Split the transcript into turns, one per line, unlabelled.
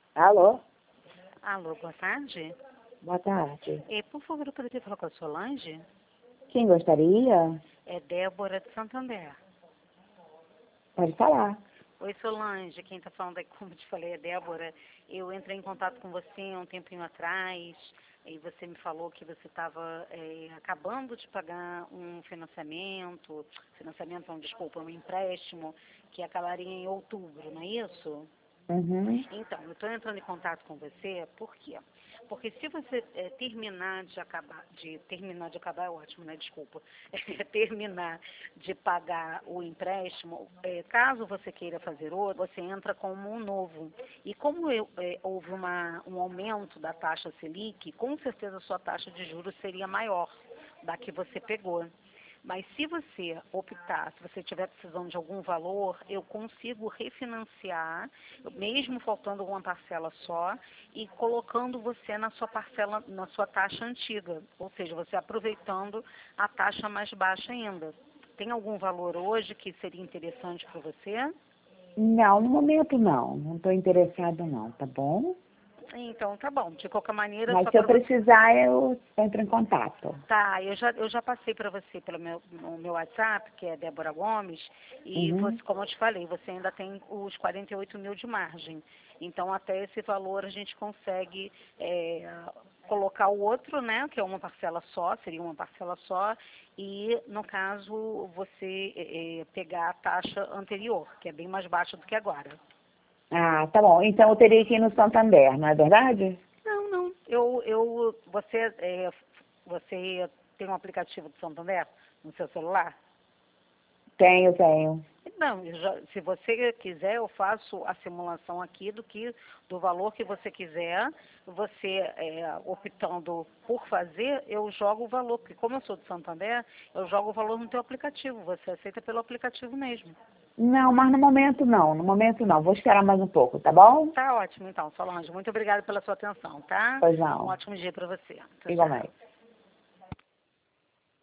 Alô?
Alô, boa tarde.
Boa tarde.
Por favor, eu poderia falar com a Solange?
Quem gostaria?
É Débora de Santander.
Pode falar.
Oi, Solange, quem está falando aí, como te falei, é Débora. Eu entrei em contato com você um tempinho atrás e você me falou que você estava acabando de pagar um um empréstimo, que acabaria em outubro, não é isso?
Uhum.
Então, eu estou entrando em contato com você, por quê? Porque se você terminar de acabar é ótimo, né? Desculpa. Terminar de pagar o empréstimo, caso você queira fazer outro, você entra como um novo. E como houve um aumento da taxa Selic, com certeza a sua taxa de juros seria maior da que você pegou. Mas se você optar, se você tiver precisando de algum valor, eu consigo refinanciar, mesmo faltando uma parcela só, e colocando você na sua parcela, na sua taxa antiga, ou seja, você aproveitando a taxa mais baixa ainda. Tem algum valor hoje que seria interessante para você?
Não, no momento não. Não estou interessada não, tá bom?
Então, tá bom. De qualquer maneira,
Mas
só
se eu
para você.
precisar, eu entro em contato.
Tá, eu já passei para você pelo no meu WhatsApp, que é Débora Gomes, e
Uhum.
você, como eu te falei, você ainda tem os 48 mil de margem. Então, até esse valor a gente consegue colocar o outro, né, que é uma parcela só, seria uma parcela só, e, no caso, você pegar a taxa anterior, que é bem mais baixa do que agora.
Ah, tá bom. Então eu teria que ir no Santander, não é verdade?
Não, não. Você tem um aplicativo do Santander no seu celular?
Tenho, tenho.
Não, se você quiser, eu faço a simulação aqui do valor que você quiser. Você, optando por fazer, eu jogo o valor, porque como eu sou de Santander, eu jogo o valor no teu aplicativo. Você aceita pelo aplicativo mesmo.
Não, mas no momento não. No momento não. Vou esperar mais um pouco, tá bom?
Tá ótimo, então, Solange. Muito obrigada pela sua atenção, tá?
Pois
Um
não.
ótimo dia para você. Tchau, tchau.
Igualmente.